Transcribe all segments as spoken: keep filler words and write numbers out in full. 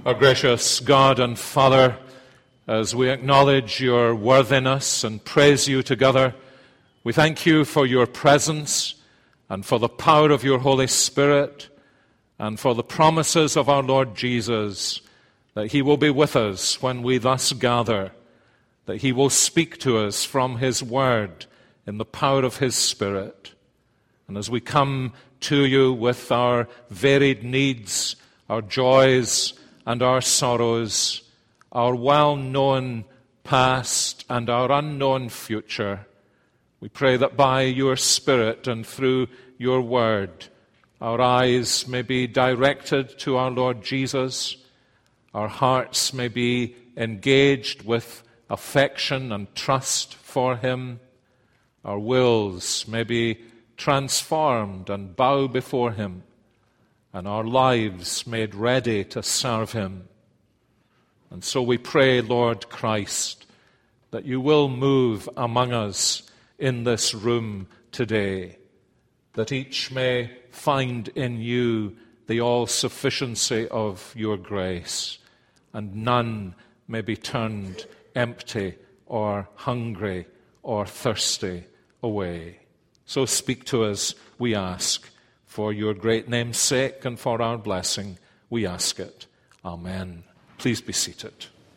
Our gracious God and Father, as we acknowledge your worthiness and praise you together, we thank you for your presence and for the power of your Holy Spirit and for the promises of our Lord Jesus that he will be with us when we thus gather, that he will speak to us from his word in the power of his Spirit. And as we come to you with our varied needs, our joys, and our sorrows, our well-known past and our unknown future, we pray that by your Spirit and through your word, our eyes may be directed to our Lord Jesus, our hearts may be engaged with affection and trust for him, our wills may be transformed and bow before him, and our lives made ready to serve him. And so we pray, Lord Christ, that you will move among us in this room today, that each may find in you the all-sufficiency of your grace, and none may be turned empty or hungry or thirsty away. So speak to us, we ask. For your great name's sake and for our blessing, we ask it. Amen. Please be seated.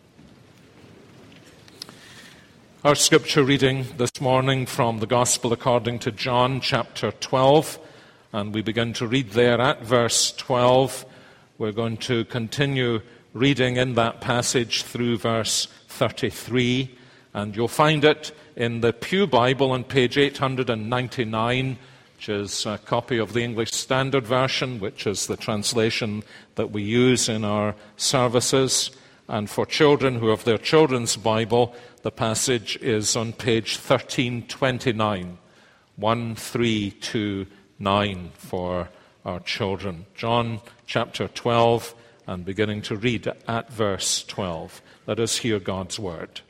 Our scripture reading this morning from the Gospel according to John, chapter twelve, and we begin to read there at verse twelve. We're going to continue reading in that passage through verse thirty-three, and you'll find it in the Pew Bible on page eight hundred ninety-nine, which is a copy of the English Standard Version, which is the translation that we use in our services. And for children who have their children's Bible, the passage is on page thirteen twenty-nine, one three two nine for our children. John chapter twelve, and beginning to read at verse twelve. Let us hear God's word.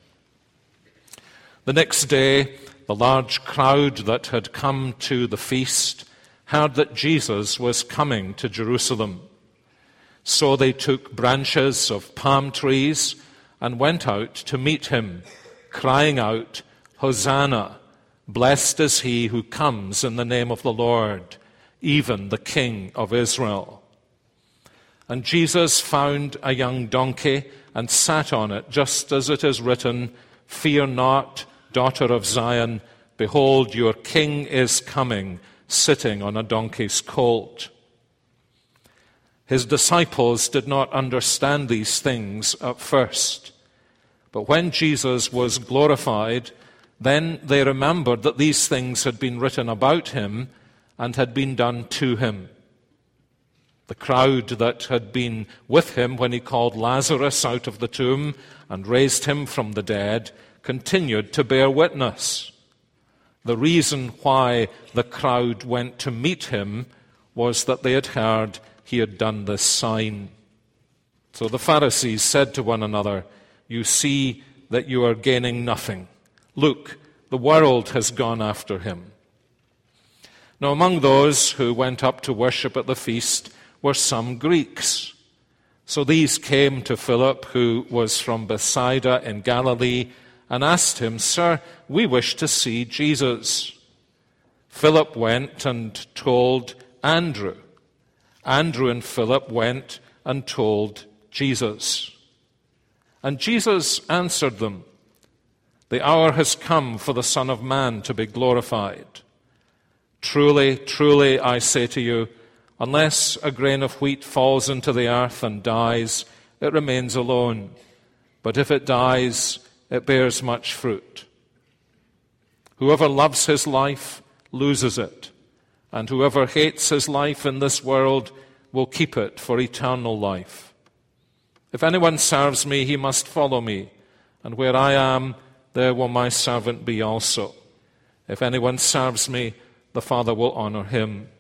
The next day, the large crowd that had come to the feast heard that Jesus was coming to Jerusalem. So they took branches of palm trees and went out to meet him, crying out, "Hosanna! Blessed is he who comes in the name of the Lord, even the King of Israel." And Jesus found a young donkey and sat on it, just as it is written, "Fear not, daughter of Zion, behold, your king is coming, sitting on a donkey's colt." His disciples did not understand these things at first. But when Jesus was glorified, then they remembered that these things had been written about him and had been done to him. The crowd that had been with him when he called Lazarus out of the tomb and raised him from the dead continued to bear witness. The reason why the crowd went to meet him was that they had heard he had done this sign. So the Pharisees said to one another, "You see that you are gaining nothing. Look, the world has gone after him." Now among those who went up to worship at the feast were some Greeks. So these came to Philip, who was from Bethsaida in Galilee, and asked him, "Sir, we wish to see Jesus." Philip went and told Andrew. Andrew and Philip went and told Jesus. And Jesus answered them, "The hour has come for the Son of Man to be glorified. Truly, truly, I say to you, unless a grain of wheat falls into the earth and dies, it remains alone. But if it dies, it bears much fruit. Whoever loves his life loses it, and whoever hates his life in this world will keep it for eternal life. If anyone serves me, he must follow me, and where I am, there will my servant be also. If anyone serves me, the Father will honor him.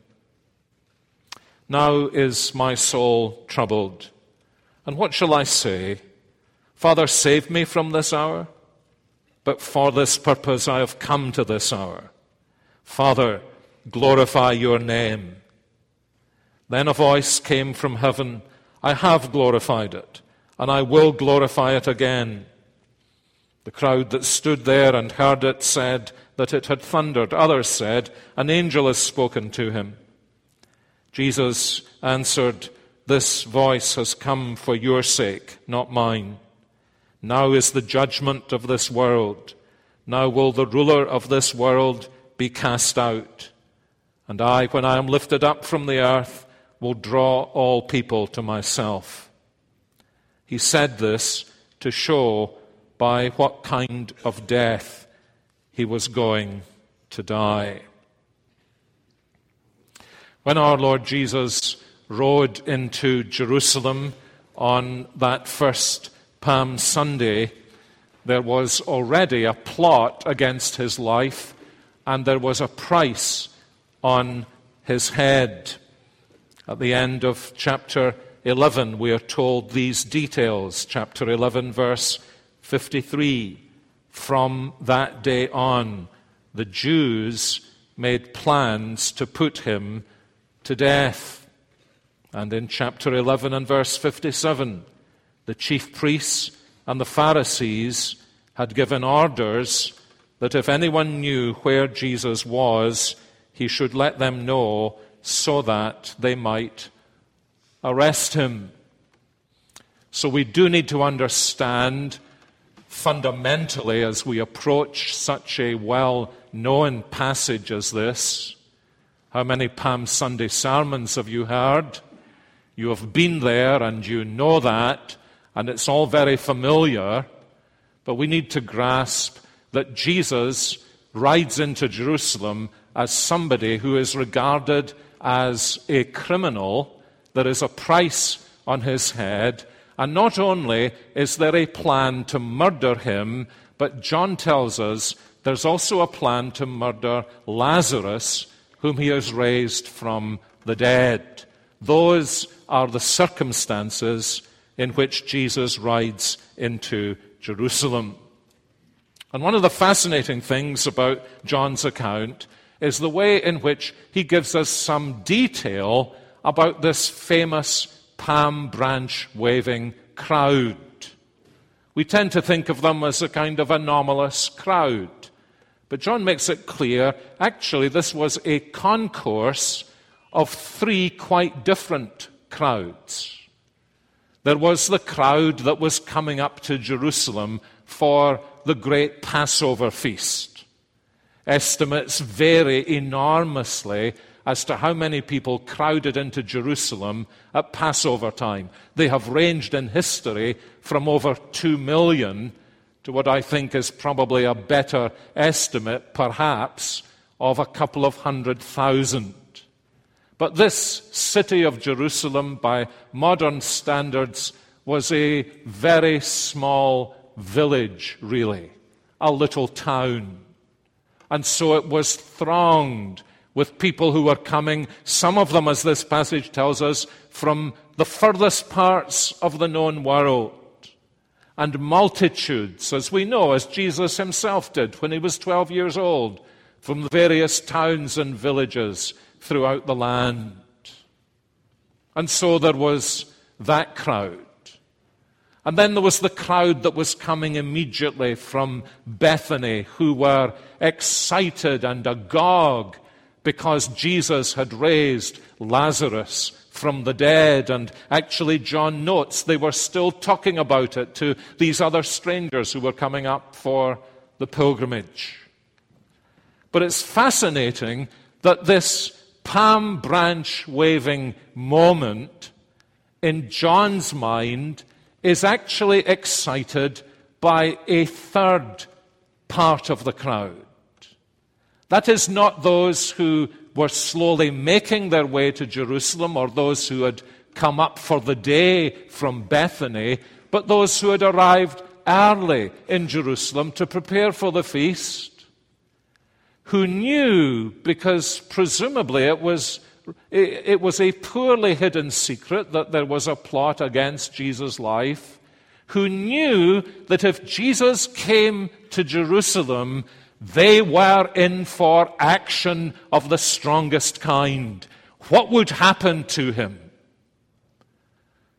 Now is my soul troubled, and what shall I say? Father, save me from this hour. But for this purpose I have come to this hour. Father, glorify your name. Then a voice came from heaven, I have glorified it, and I will glorify it again." The crowd that stood there and heard it said that it had thundered. Others said, "An angel has spoken to him." Jesus answered, "This voice has come for your sake, not mine. Now is the judgment of this world. Now will the ruler of this world be cast out. And I, when I am lifted up from the earth, will draw all people to myself." He said this to show by what kind of death he was going to die. When our Lord Jesus rode into Jerusalem on that first Palm Sunday, there was already a plot against his life, and there was a price on his head. At the end of chapter eleven, we are told these details. Chapter eleven, verse fifty-three. From that day on, the Jews made plans to put him to death. And in chapter eleven and verse fifty-seven, the chief priests and the Pharisees had given orders that if anyone knew where Jesus was, he should let them know so that they might arrest him. So we do need to understand fundamentally, as we approach such a well-known passage as this. How many Palm Sunday sermons have you heard? You have been there and you know that, and it's all very familiar, but we need to grasp that Jesus rides into Jerusalem as somebody who is regarded as a criminal. There is a price on his head, and not only is there a plan to murder him, but John tells us there's also a plan to murder Lazarus, whom he has raised from the dead. Those are the circumstances in which Jesus rides into Jerusalem. And one of the fascinating things about John's account is the way in which he gives us some detail about this famous palm branch waving crowd. We tend to think of them as a kind of anomalous crowd. But John makes it clear, actually, this was a concourse of three quite different crowds. There was the crowd that was coming up to Jerusalem for the great Passover feast. Estimates vary enormously as to how many people crowded into Jerusalem at Passover time. They have ranged in history from over two million to what I think is probably a better estimate, perhaps, of a couple of hundred thousand. But this city of Jerusalem, by modern standards, was a very small village, really, a little town. And so it was thronged with people who were coming, some of them, as this passage tells us, from the furthest parts of the known world. And multitudes, as we know, as Jesus himself did when he was twelve years old, from the various towns and villages throughout the land. And so there was that crowd. And then there was the crowd that was coming immediately from Bethany, who were excited and agog because Jesus had raised Lazarus from the dead. And actually, John notes they were still talking about it to these other strangers who were coming up for the pilgrimage. But it's fascinating that this palm branch waving moment in John's mind is actually excited by a third part of the crowd. That is not those who were slowly making their way to Jerusalem or those who had come up for the day from Bethany, but those who had arrived early in Jerusalem to prepare for the feast, who knew, because presumably it was it was a poorly hidden secret that there was a plot against Jesus' life, who knew that if Jesus came to Jerusalem, they were in for action of the strongest kind. What would happen to him?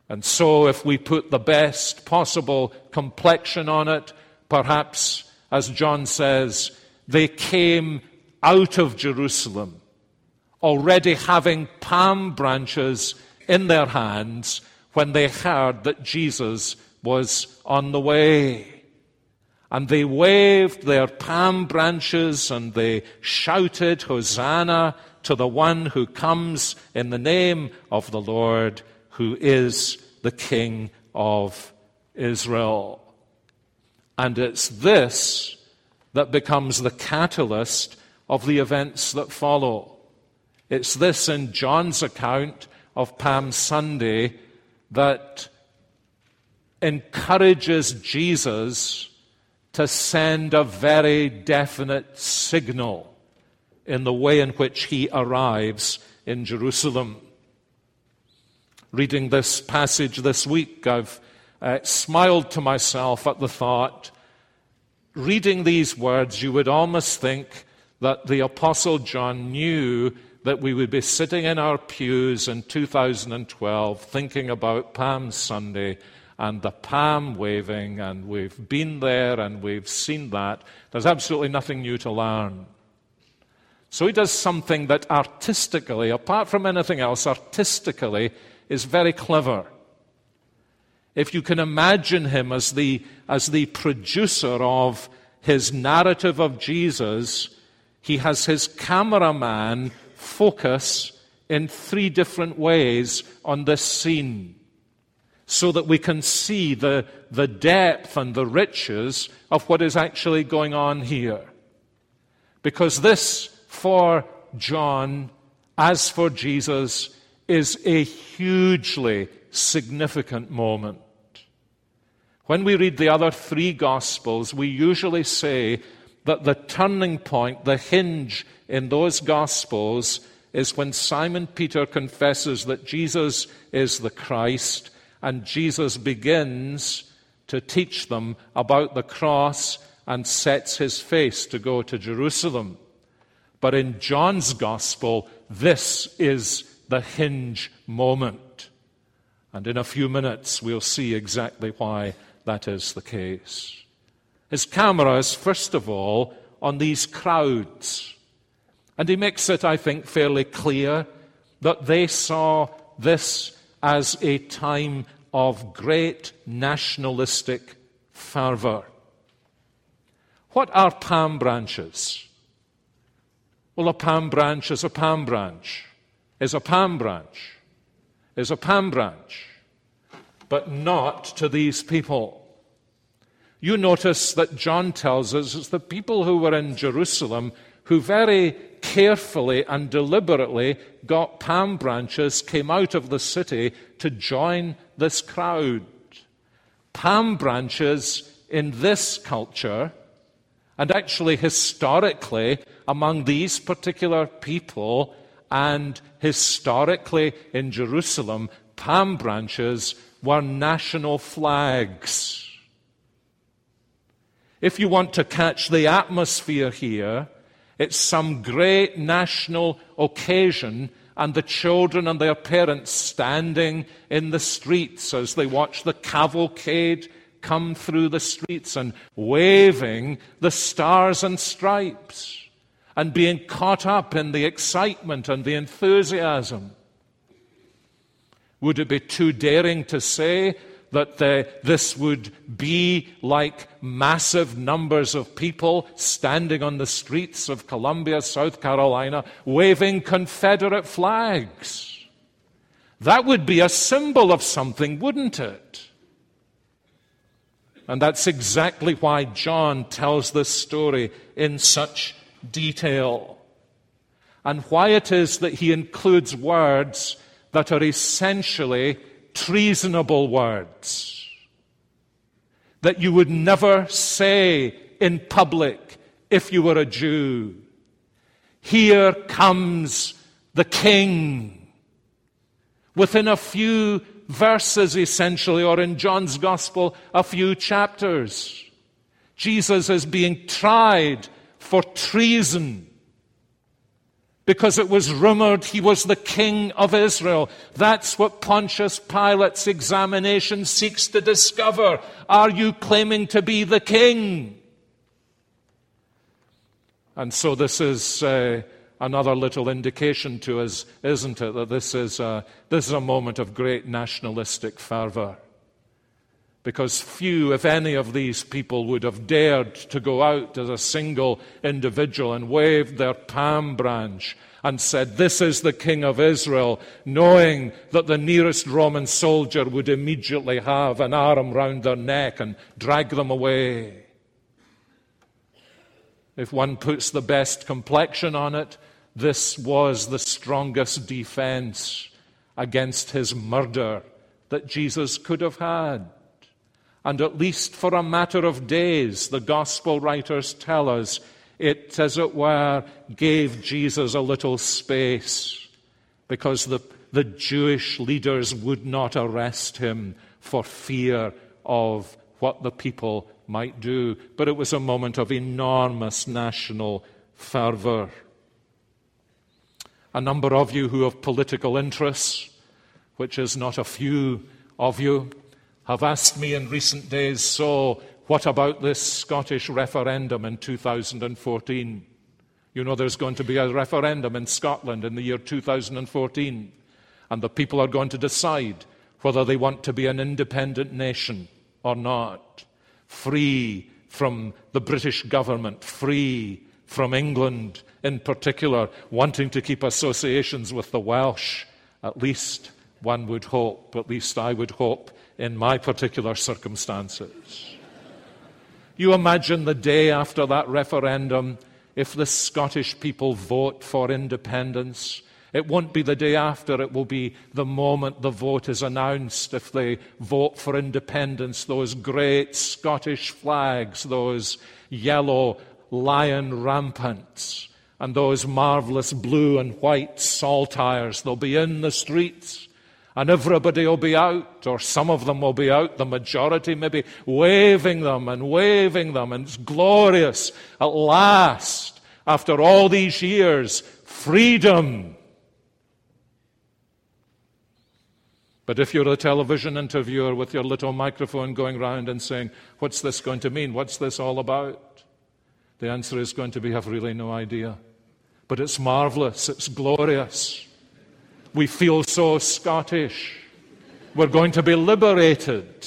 And so if we put the best possible complexion on it, perhaps, as John says, they came out of Jerusalem already having palm branches in their hands when they heard that Jesus was on the way. And they waved their palm branches and they shouted, "Hosanna to the one who comes in the name of the Lord, who is the King of Israel." And it's this that becomes the catalyst of the events that follow. It's this in John's account of Palm Sunday that encourages Jesus to send a very definite signal in the way in which he arrives in Jerusalem. Reading this passage this week, I've uh, smiled to myself at the thought, reading these words, you would almost think that the Apostle John knew that we would be sitting in our pews in two thousand twelve thinking about Palm Sunday and the palm waving, and we've been there and we've seen that. There's absolutely nothing new to learn. So he does something that artistically, apart from anything else, artistically is very clever. If you can imagine him as the, as the producer of his narrative of Jesus, he has his cameraman focus in three different ways on this scene so that we can see the, the depth and the riches of what is actually going on here. Because this, for John, as for Jesus, is a hugely significant moment. When we read the other three Gospels, we usually say that the turning point, the hinge in those Gospels, is when Simon Peter confesses that Jesus is the Christ, and Jesus begins to teach them about the cross and sets his face to go to Jerusalem. But in John's Gospel, this is the hinge moment. And in a few minutes, we'll see exactly why that is the case. His camera is, first of all, on these crowds. And he makes it, I think, fairly clear that they saw this as a time of great nationalistic fervor. What are palm branches? Well, a palm branch is a palm branch, is a palm branch, is a palm branch, but not to these people. You notice that John tells us it's the people who were in Jerusalem who very carefully and deliberately got palm branches, came out of the city to join this crowd. Palm branches in this culture, and actually historically among these particular people, and historically in Jerusalem, palm branches were national flags. If you want to catch the atmosphere here, it's some great national occasion and the children and their parents standing in the streets as they watch the cavalcade come through the streets and waving the stars and stripes and being caught up in the excitement and the enthusiasm. Would it be too daring to say that the, this would be like massive numbers of people standing on the streets of Columbia, South Carolina, waving Confederate flags? That would be a symbol of something, wouldn't it? And that's exactly why John tells this story in such detail, and why it is that he includes words that are essentially treasonable words that you would never say in public if you were a Jew. Here comes the King. Within a few verses, essentially, or in John's Gospel, a few chapters, Jesus is being tried for treason because it was rumored he was the king of Israel. That's what Pontius Pilate's examination seeks to discover. Are you claiming to be the king? And so this is uh, another little indication to us, isn't it, that this is, a, this is a moment of great nationalistic fervor. Because few, if any, of these people would have dared to go out as a single individual and waved their palm branch and said, "This is the King of Israel," knowing that the nearest Roman soldier would immediately have an arm round their neck and drag them away. If one puts the best complexion on it, this was the strongest defense against his murder that Jesus could have had. And at least for a matter of days, the gospel writers tell us, it, as it were, gave Jesus a little space, because the, the Jewish leaders would not arrest him for fear of what the people might do. But it was a moment of enormous national fervor. A number of you who have political interests, which is not a few of you, have asked me in recent days, so what about this Scottish referendum in two thousand fourteen? You know there's going to be a referendum in Scotland in the year two thousand fourteen, and the people are going to decide whether they want to be an independent nation or not, free from the British government, free from England in particular, wanting to keep associations with the Welsh, at least one would hope, at least I would hope, in my particular circumstances. You imagine the day after that referendum, if the Scottish people vote for independence, it won't be the day after, it will be the moment the vote is announced. If they vote for independence, those great Scottish flags, those yellow lion rampants, and those marvelous blue and white saltires, they'll be in the streets. And everybody will be out, or some of them will be out, the majority maybe, waving them and waving them. And it's glorious. At last, after all these years, freedom. But if you're a television interviewer with your little microphone going round and saying, "What's this going to mean? What's this all about?" the answer is going to be, "I've really no idea. But it's marvelous. It's glorious. We feel so Scottish. We're going to be liberated."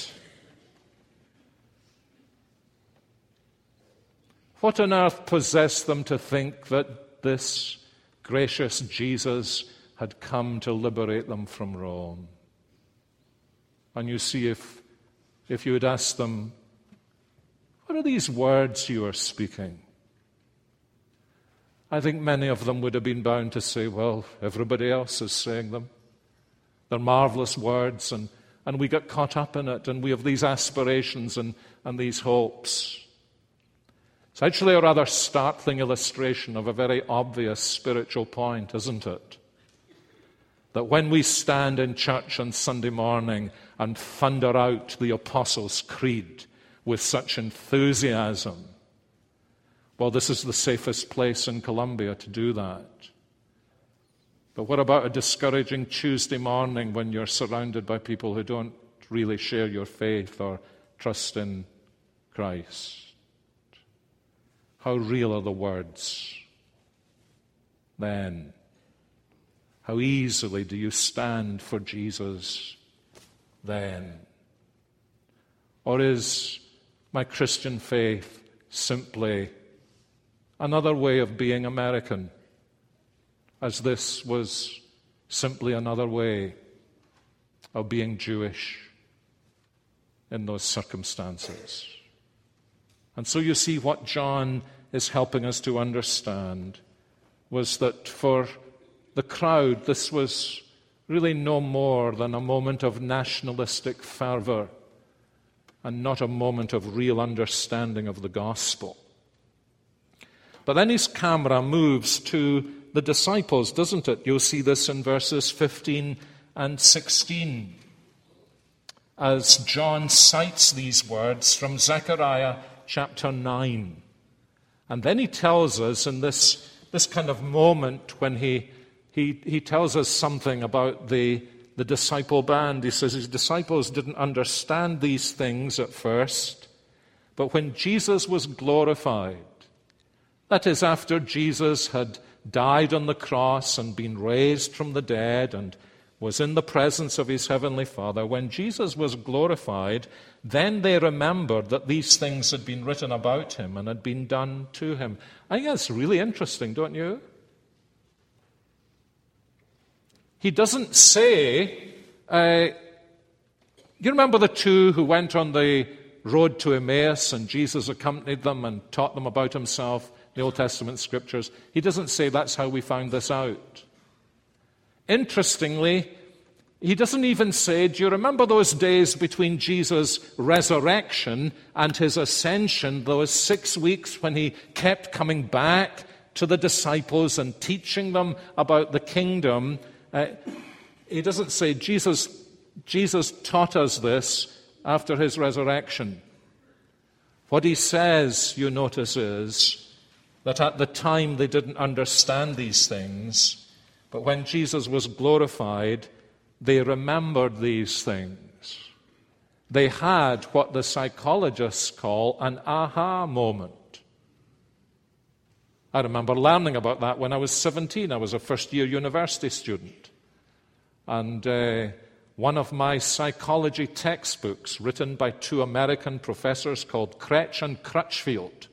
What on earth possessed them to think that this gracious Jesus had come to liberate them from Rome? And you see, if, if you had asked them, "What are these words you are speaking?" I think many of them would have been bound to say, "Well, everybody else is saying them. They're marvelous words, and, and we get caught up in it, and we have these aspirations and, and these hopes." It's actually a rather startling illustration of a very obvious spiritual point, isn't it? That when we stand in church on Sunday morning and thunder out the Apostles' Creed with such enthusiasm, well, this is the safest place in Columbia to do that. But what about a discouraging Tuesday morning when you're surrounded by people who don't really share your faith or trust in Christ? How real are the words then? How easily do you stand for Jesus then? Or is my Christian faith simply another way of being American, as this was simply another way of being Jewish in those circumstances? And so you see, what John is helping us to understand was that for the crowd, this was really no more than a moment of nationalistic fervor and not a moment of real understanding of the gospel. But then his camera moves to the disciples, doesn't it? You'll see this in verses fifteen and sixteen, as John cites these words from Zechariah chapter nine. And then he tells us in this this kind of moment when he, he, he tells us something about the, the disciple band. He says his disciples didn't understand these things at first, but when Jesus was glorified, that is, after Jesus had died on the cross and been raised from the dead and was in the presence of his heavenly Father, when Jesus was glorified, then they remembered that these things had been written about him and had been done to him. I think that's really interesting, don't you? He doesn't say, uh, you remember the two who went on the road to Emmaus and Jesus accompanied them and taught them about himself, the Old Testament scriptures? He doesn't say that's how we found this out. Interestingly, he doesn't even say, do you remember those days between Jesus' resurrection and his ascension, those six weeks when he kept coming back to the disciples and teaching them about the kingdom? Uh, he doesn't say Jesus, Jesus taught us this after his resurrection. What he says, you notice, is that at the time they didn't understand these things, but when Jesus was glorified, they remembered these things. They had what the psychologists call an aha moment. I remember learning about that when I was seventeen. I was a first-year university student. And uh, one of my psychology textbooks, written by two American professors called Kretsch and Crutchfield,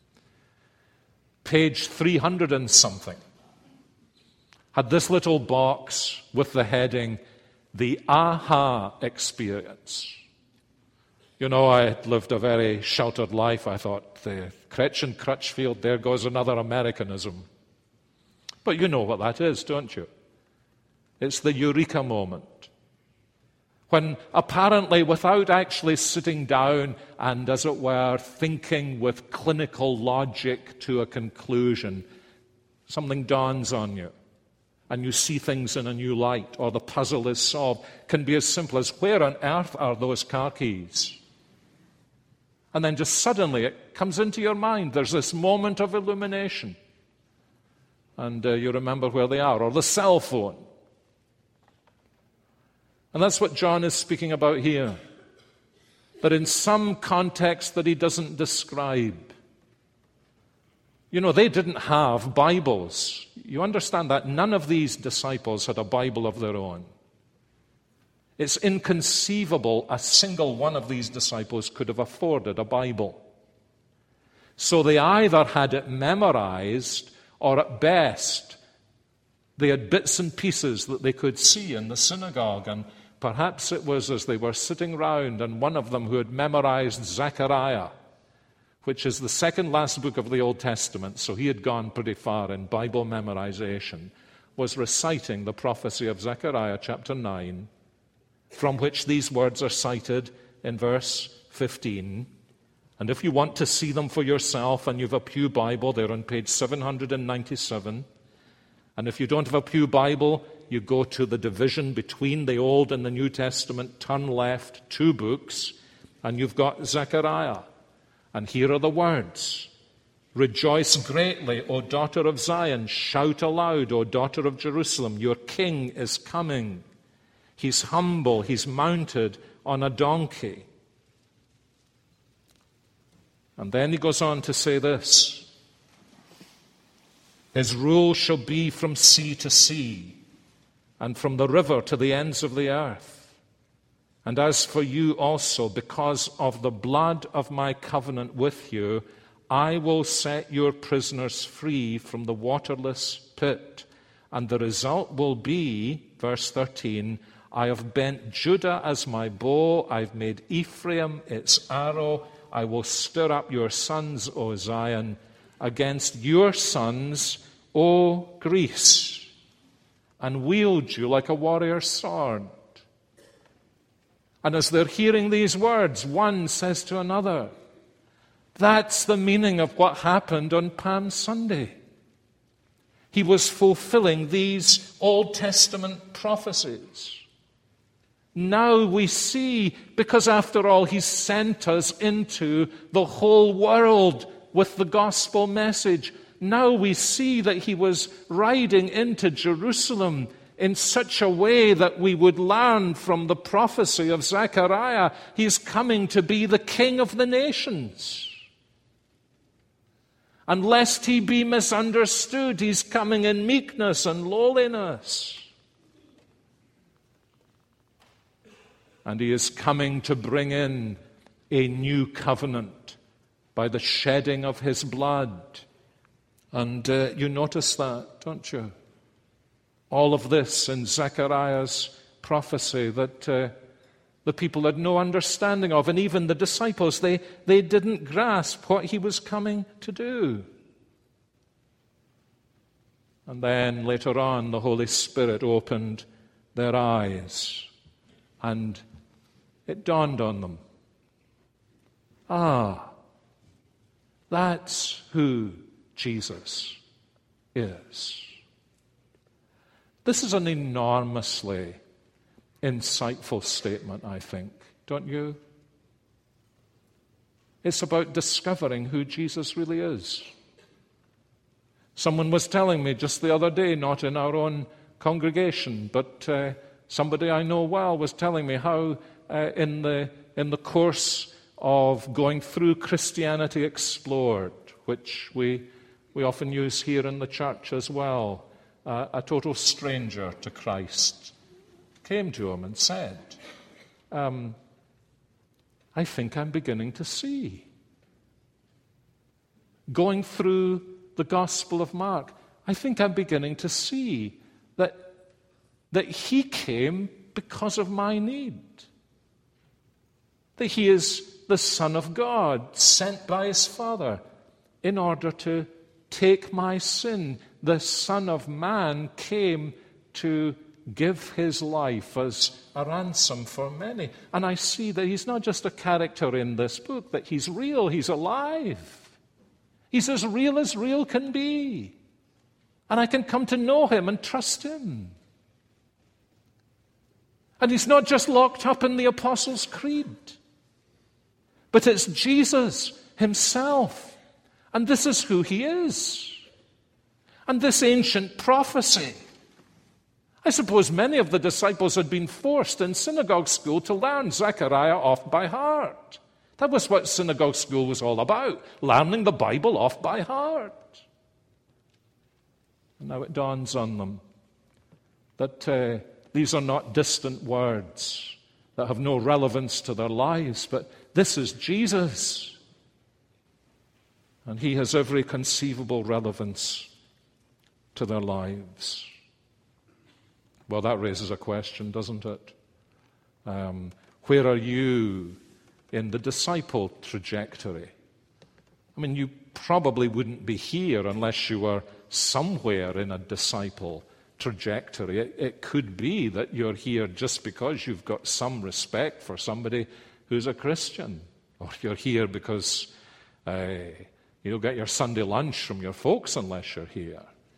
page three hundred and something, had this little box with the heading, The Aha Experience. You know, I had lived a very sheltered life. I thought, the Kretsch and Crutchfield, there goes another Americanism. But you know what that is, don't you? It's the eureka moment. When apparently, without actually sitting down and, as it were, thinking with clinical logic to a conclusion, something dawns on you, and you see things in a new light, or the puzzle is solved. Can be as simple as, where on earth are those car keys? And then just suddenly it comes into your mind. There's this moment of illumination. And uh, you remember where they are. Or the cell phone. And that's what John is speaking about here. That in some context that he doesn't describe. You know, they didn't have Bibles. You understand that? None of these disciples had a Bible of their own. It's inconceivable a single one of these disciples could have afforded a Bible. So they either had it memorized, or at best, they had bits and pieces that they could see in the synagogue. And perhaps it was as they were sitting round, and one of them who had memorized Zechariah, which is the second last book of the Old Testament, so he had gone pretty far in Bible memorization, was reciting the prophecy of Zechariah chapter nine, from which these words are cited in verse fifteen. And if you want to see them for yourself and you have a Pew Bible, they're on page seven hundred ninety-seven. And if you don't have a Pew Bible, you go to the division between the Old and the New Testament, turn left, two books, and you've got Zechariah. And here are the words. Rejoice greatly, O daughter of Zion. Shout aloud, O daughter of Jerusalem. Your king is coming. He's humble. He's mounted on a donkey. And then he goes on to say this. His rule shall be from sea to sea, and from the river to the ends of the earth. And as for you also, because of the blood of my covenant with you, I will set your prisoners free from the waterless pit. And the result will be, verse thirteen, I have bent Judah as my bow, I've made Ephraim its arrow, I will stir up your sons, O Zion, against your sons, O Greece, and wield you like a warrior's sword. And as they're hearing these words, one says to another, that's the meaning of what happened on Palm Sunday. He was fulfilling these Old Testament prophecies. Now we see, because after all, He sent us into the whole world with the gospel message. now we see that he was riding into Jerusalem in such a way that we would learn from the prophecy of Zechariah, he's coming to be the king of the nations. And lest he be misunderstood, he's coming in meekness and lowliness. And he is coming to bring in a new covenant by the shedding of his blood. And uh, you notice that, don't you? All of this in Zechariah's prophecy that uh, the people had no understanding of, and even the disciples, they, they didn't grasp what he was coming to do. And then later on, the Holy Spirit opened their eyes, and it dawned on them. Ah, that's who Jesus is. This is an enormously insightful statement, I think, don't you? It's about discovering who Jesus really is. Someone was telling me just the other day, not in our own congregation, but uh, somebody I know well was telling me how uh, in the in the course of going through Christianity Explored, which we we often use here in the church as well, Uh, a total stranger to Christ came to him and said, um, I think I'm beginning to see. Going through the Gospel of Mark, I think I'm beginning to see that, that he came because of my need. That he is the Son of God, sent by his Father in order to take my sin. The Son of Man came to give his life as a ransom for many. And I see that he's not just a character in this book, that he's real, he's alive. He's as real as real can be. And I can come to know him and trust him. And he's not just locked up in the Apostles' Creed, but it's Jesus himself. And this is who he is. And this ancient prophecy, I suppose many of the disciples had been forced in synagogue school to learn Zechariah off by heart. That was what synagogue school was all about, learning the Bible off by heart. And now it dawns on them that uh, these are not distant words that have no relevance to their lives, but this is Jesus. And he has every conceivable relevance to their lives. Well, that raises a question, doesn't it? Um, where are you in the disciple trajectory? I mean, you probably wouldn't be here unless you were somewhere in a disciple trajectory. It, it could be that you're here just because you've got some respect for somebody who's a Christian, or you're here because uh, you'll get your Sunday lunch from your folks unless you're here.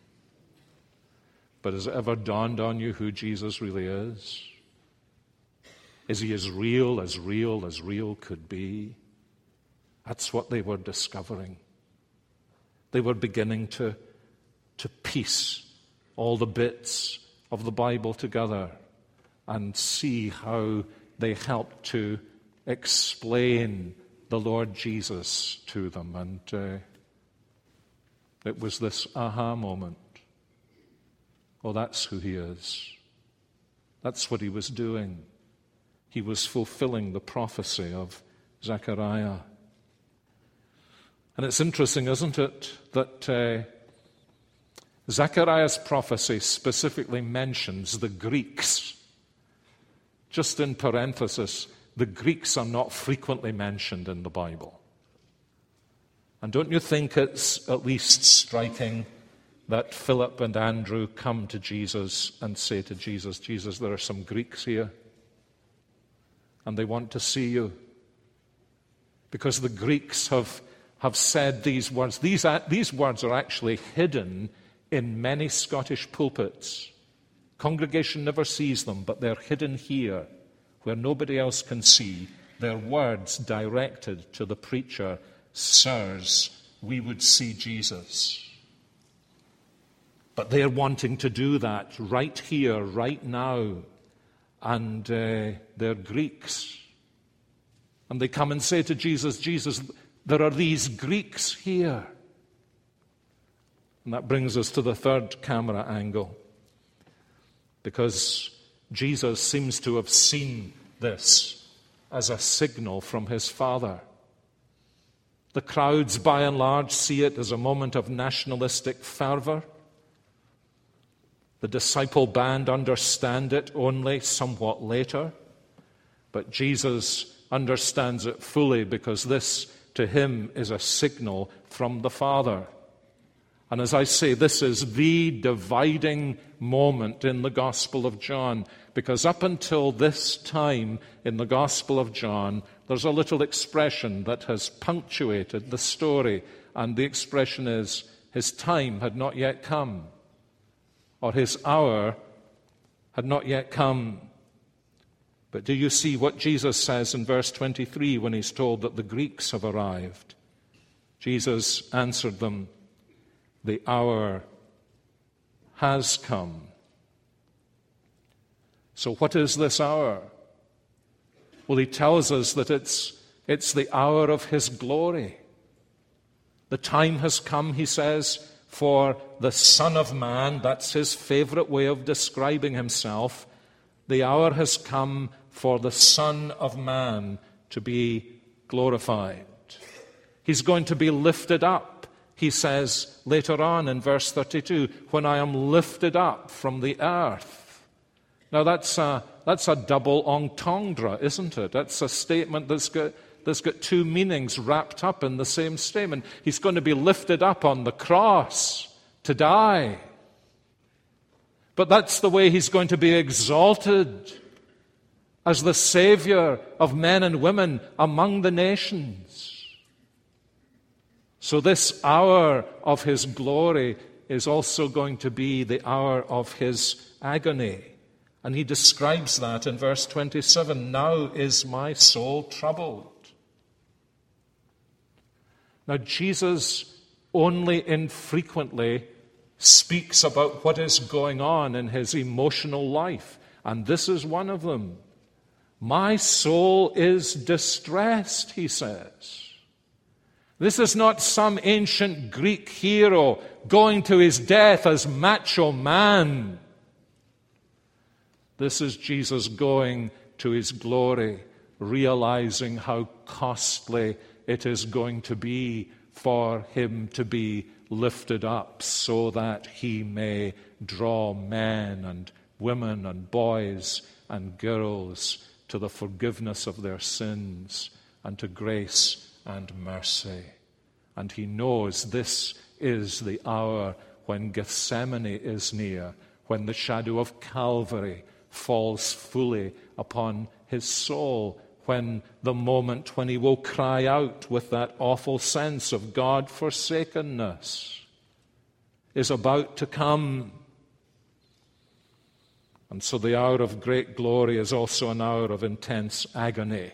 But has it ever dawned on you who Jesus really is? Is he as real, as real, as real could be? That's what they were discovering. They were beginning to, to piece all the bits of the Bible together and see how they helped to explain the Lord Jesus to them. And uh, it was this aha moment. Oh, that's who he is. That's what he was doing. He was fulfilling the prophecy of Zechariah. And it's interesting, isn't it, that uh, Zechariah's prophecy specifically mentions the Greeks. Just in parenthesis, the Greeks are not frequently mentioned in the Bible. And don't you think it's at least striking that Philip and Andrew come to Jesus and say to Jesus, Jesus, there are some Greeks here, and they want to see you. Because the Greeks have, have said these words. These, these words are actually hidden in many Scottish pulpits. Congregation never sees them, but they're hidden here, where nobody else can see. They're words directed to the preacher, sirs, we would see Jesus. But they're wanting to do that right here, right now. And uh, they're Greeks. And they come and say to Jesus, Jesus, there are these Greeks here. And that brings us to the third camera angle. Because Jesus seems to have seen this as a signal from his Father. The crowds, by and large, see it as a moment of nationalistic fervor. The disciple band understand it only somewhat later. But Jesus understands it fully because this, to him, is a signal from the Father. And as I say, this is the dividing moment in the Gospel of John, because up until this time in the Gospel of John, there's a little expression that has punctuated the story, and the expression is, his time had not yet come, or his hour had not yet come. But do you see what Jesus says in verse twenty-three when he's told that the Greeks have arrived? Jesus answered them, the hour has come. So what is this hour? Well, he tells us that it's, it's the hour of his glory. The time has come, he says, for the Son of Man, that's his favorite way of describing himself. The hour has come for the Son of Man to be glorified. He's going to be lifted up, he says later on in verse thirty-two, when I am lifted up from the earth. Now that's a, that's a double entendre, isn't it? That's a statement that's got, that's got two meanings wrapped up in the same statement. He's going to be lifted up on the cross to die. But that's the way he's going to be exalted as the Savior of men and women among the nations. So this hour of his glory is also going to be the hour of his agony. And he describes that in verse twenty-seven. Now is my soul troubled. Now Jesus only infrequently speaks about what is going on in his emotional life. And this is one of them. My soul is distressed, he says. This is not some ancient Greek hero going to his death as macho man. This is Jesus going to his glory, realizing how costly it is going to be for him to be lifted up so that he may draw men and women and boys and girls to the forgiveness of their sins and to grace and mercy. And he knows this is the hour when Gethsemane is near, when the shadow of Calvary falls fully upon his soul, when the moment when he will cry out with that awful sense of God-forsakenness is about to come. And so the hour of great glory is also an hour of intense agony.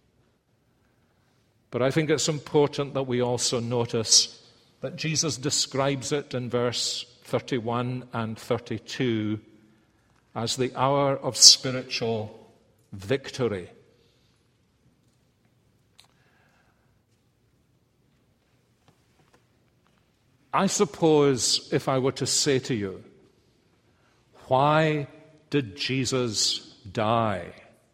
But I think it's important that we also notice that Jesus describes it in verse thirty-one and thirty-two as the hour of spiritual victory. I suppose if I were to say to you, why did Jesus die?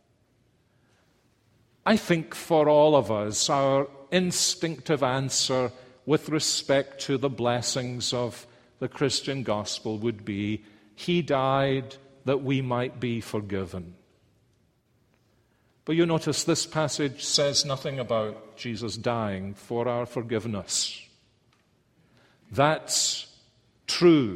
I think for all of us, our instinctive answer with respect to the blessings of the Christian gospel would be, he died that we might be forgiven. But you notice this passage says nothing about Jesus dying for our forgiveness. That's true.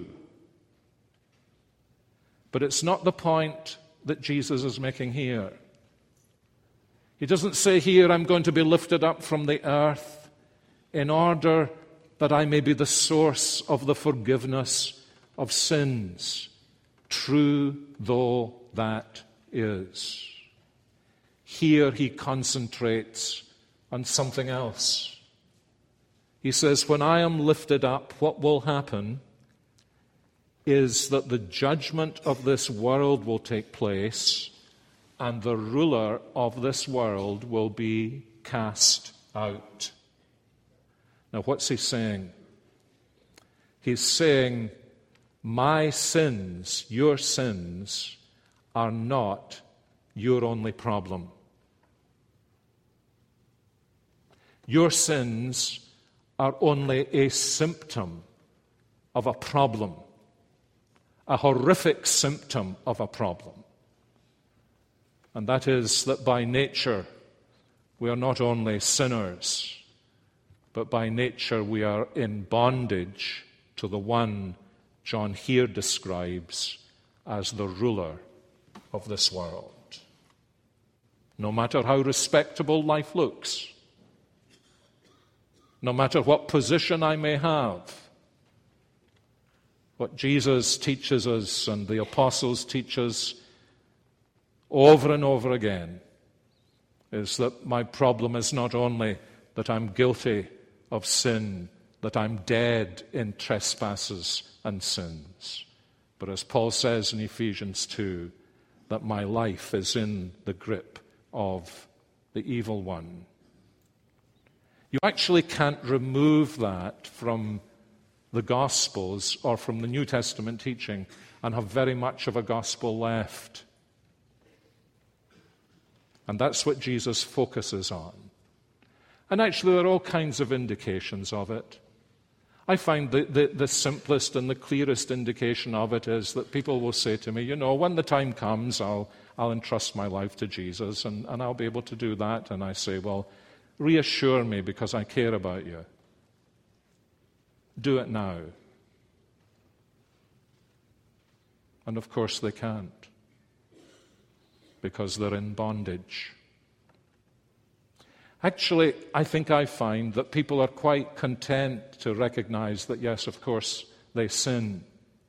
But it's not the point that Jesus is making here. He doesn't say here, I'm going to be lifted up from the earth in order that I may be the source of the forgiveness of sins, true though that is. Here he concentrates on something else. He says, when I am lifted up, what will happen? is that the judgment of this world will take place and the ruler of this world will be cast out. Now, what's he saying? He's saying, my sins, your sins, are not your only problem. Your sins are only a symptom of a problem, a horrific symptom of a problem. And that is that by nature we are not only sinners, but by nature we are in bondage to the one John here describes as the ruler of this world. No matter how respectable life looks, no matter what position I may have, what Jesus teaches us and the apostles teach us over and over again is that my problem is not only that I'm guilty of sin, that I'm dead in trespasses and sins, but as Paul says in Ephesians two, that my life is in the grip of the evil one. You actually can't remove that from the Gospels or from the New Testament teaching and have very much of a gospel left. And that's what Jesus focuses on. And actually there are all kinds of indications of it. I find the, the, the simplest and the clearest indication of it is that people will say to me, you know, when the time comes, I'll, I'll entrust my life to Jesus and, and I'll be able to do that. And I say, well, reassure me because I care about you. Do it now. And of course they can't, because they're in bondage. Actually, I think I find that people are quite content to recognize that, yes, of course, they sin.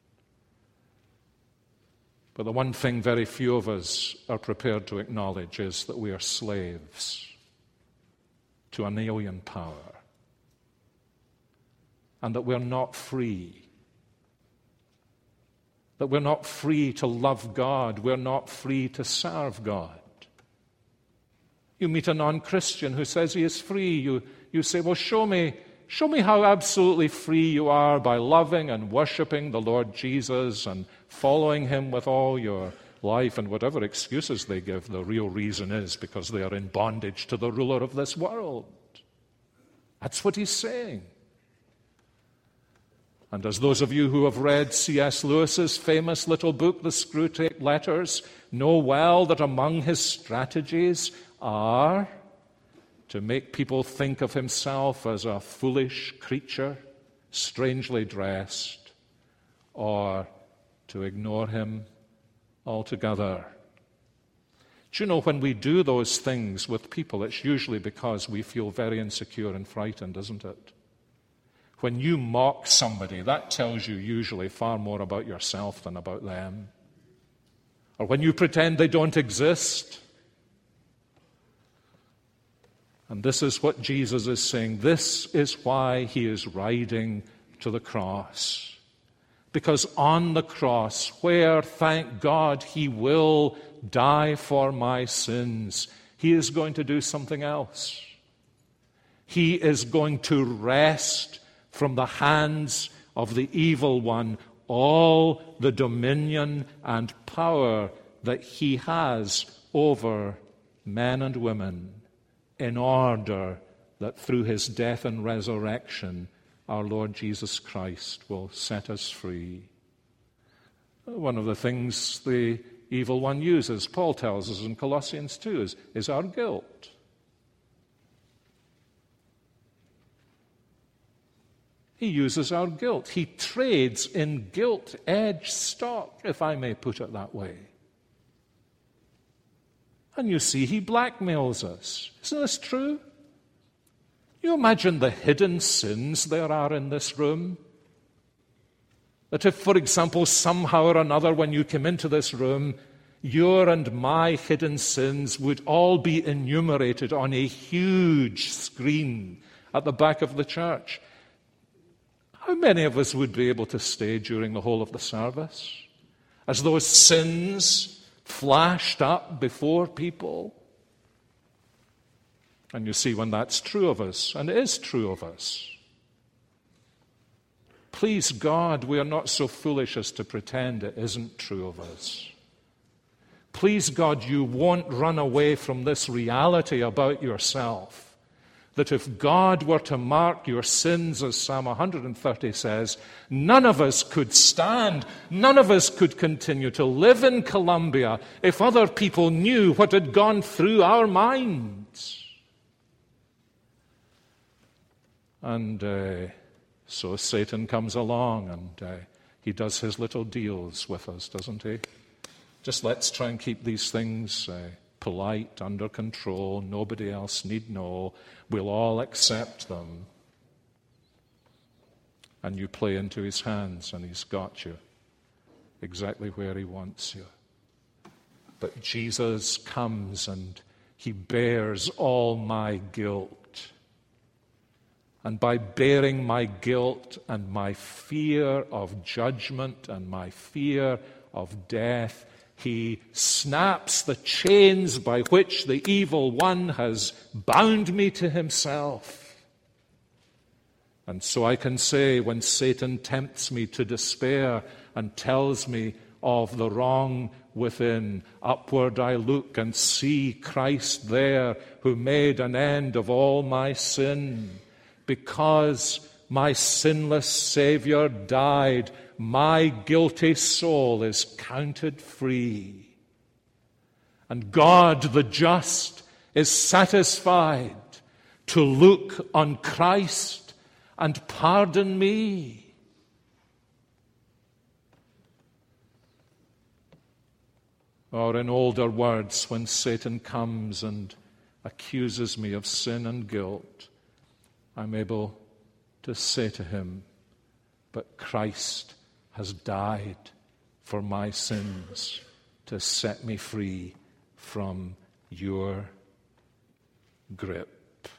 But the one thing very few of us are prepared to acknowledge is that we are slaves to an alien power, and that we're not free. That we're not free to love God. We're not free to serve God. You meet a non-Christian who says he is free. You, you say, well, show me, show me how absolutely free you are by loving and worshiping the Lord Jesus and following him with all your life. And whatever excuses they give, the real reason is because they are in bondage to the ruler of this world. That's what he's saying. And as those of you who have read C S Lewis's famous little book, The Screwtape Letters, know well that among his strategies are to make people think of himself as a foolish creature, strangely dressed, or to ignore him altogether. Do you know, when we do those things with people, it's usually because we feel very insecure and frightened, isn't it? When you mock somebody, that tells you usually far more about yourself than about them. Or when you pretend they don't exist. And this is what Jesus is saying. This is why he is riding to the cross. Because on the cross, where, thank God, he will die for my sins, he is going to do something else. He is going to wrest from the hands of the evil one all the dominion and power that he has over men and women, in order that through his death and resurrection, our Lord Jesus Christ will set us free. One of the things the evil one uses, Paul tells us in Colossians two, is, is our guilt. He uses our guilt. He trades in gilt-edged stock, if I may put it that way. And you see, he blackmails us. Isn't this true? You imagine the hidden sins there are in this room? That if, for example, somehow or another, when you came into this room, your and my hidden sins would all be enumerated on a huge screen at the back of the church. How many of us would be able to stay during the whole of the service as those sins flashed up before people? And you see, when that's true of us, and it is true of us, please God, we are not so foolish as to pretend it isn't true of us. Please God, you won't run away from this reality about yourself, that if God were to mark your sins, as Psalm one thirty says, none of us could stand, none of us could continue to live in Colombia if other people knew what had gone through our minds. And uh, so Satan comes along and uh, he does his little deals with us, doesn't he? Just let's try and keep these things uh, polite, under control. Nobody else need know. We'll all accept them. And you play into his hands and he's got you exactly where he wants you. But Jesus comes and he bears all my guilt. And by bearing my guilt and my fear of judgment and my fear of death, he snaps the chains by which the evil one has bound me to himself. And so I can say, when Satan tempts me to despair and tells me of the wrong within, upward I look and see Christ there, who made an end of all my sin. Because my sinless Savior died, my guilty soul is counted free. And God the just is satisfied to look on Christ and pardon me. Or in older words, when Satan comes and accuses me of sin and guilt, I'm able to say to him, but Christ has died for my sins to set me free from your grip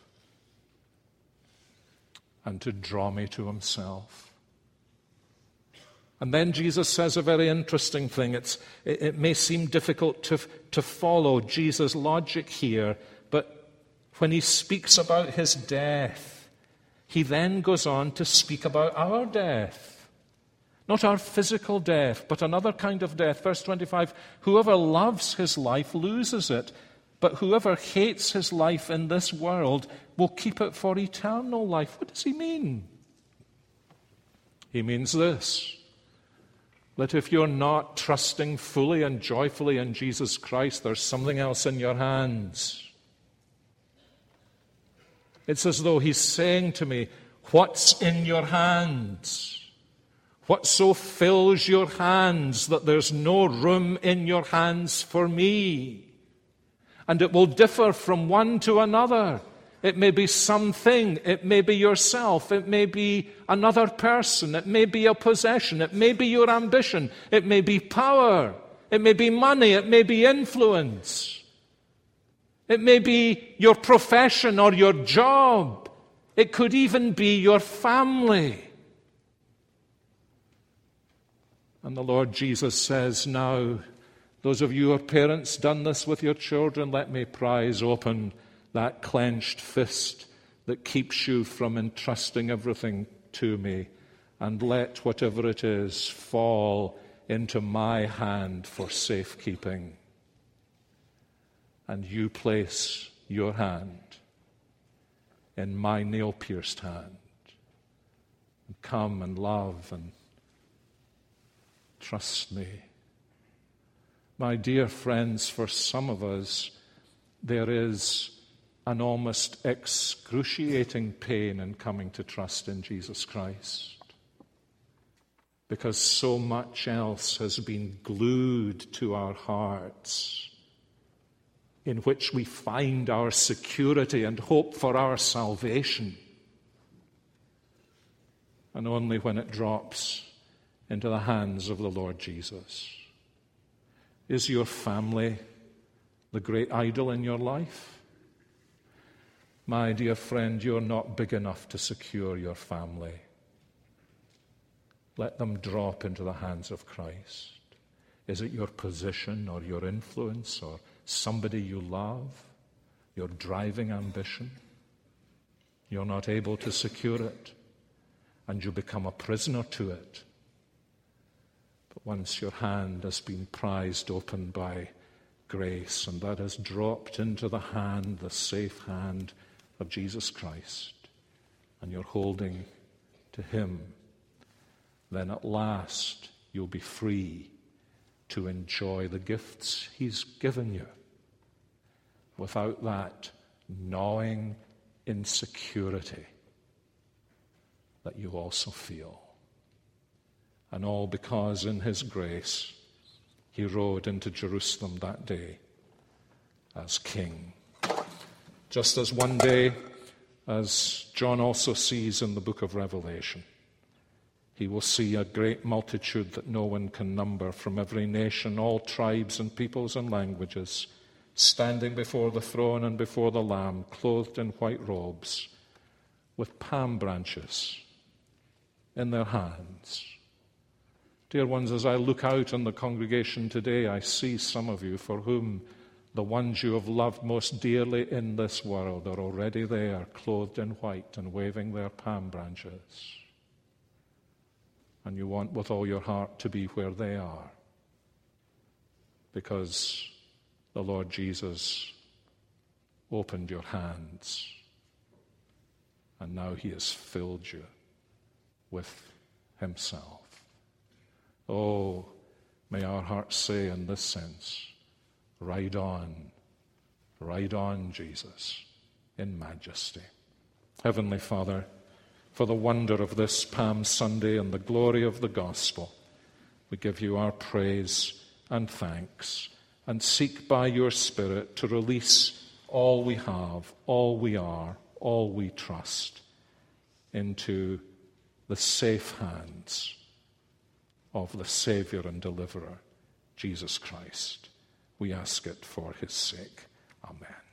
and to draw me to himself. And then Jesus says a very interesting thing. It's, it, it may seem difficult to, to follow Jesus' logic here, but when he speaks about his death, he then goes on to speak about our death. Not our physical death, but another kind of death. Verse twenty-five, whoever loves his life loses it, but whoever hates his life in this world will keep it for eternal life. What does he mean? He means this, that if you're not trusting fully and joyfully in Jesus Christ, there's something else in your hands. It's as though he's saying to me, what's in your hands? What so fills your hands that there's no room in your hands for me? And it will differ from one to another. It may be something, it may be yourself, it may be another person, it may be a possession, it may be your ambition, it may be power, it may be money, it may be influence. It may be your profession or your job. It could even be your family. And the Lord Jesus says, now, those of you who are parents, done this with your children, let me prise open that clenched fist that keeps you from entrusting everything to me, and let whatever it is fall into my hand for safekeeping. And you place your hand in my nail-pierced hand. And come and love and trust me. My dear friends, for some of us, there is an almost excruciating pain in coming to trust in Jesus Christ, because so much else has been glued to our hearts, in which we find our security and hope for our salvation. And only when it drops into the hands of the Lord Jesus. Is your family the great idol in your life? My dear friend, you're not big enough to secure your family. let them drop into the hands of Christ. Is it your position or your influence or somebody you love, your driving ambition? You're not able to secure it, and you become a prisoner to it. But once your hand has been prized open by grace, and that has dropped into the hand, the safe hand of Jesus Christ, and you're holding to him, then at last you'll be free to enjoy the gifts he's given you without that gnawing insecurity that you also feel. And all because in his grace he rode into Jerusalem that day as king. Just as one day, as John also sees in the book of Revelation, he will see a great multitude that no one can number from every nation, all tribes and peoples and languages, standing before the throne and before the Lamb, clothed in white robes, with palm branches in their hands. Dear ones, as I look out on the congregation today, I see some of you for whom the ones you have loved most dearly in this world are already there, clothed in white and waving their palm branches. And you want with all your heart to be where they are, because the Lord Jesus opened your hands, and now he has filled you with himself. Oh, may our hearts say in this sense, ride on, ride on, Jesus, in majesty. Heavenly Father, for the wonder of this Palm Sunday and the glory of the gospel, we give you our praise and thanks, and seek by your Spirit to release all we have, all we are, all we trust into the safe hands of the Savior and Deliverer, Jesus Christ. We ask it for his sake. Amen.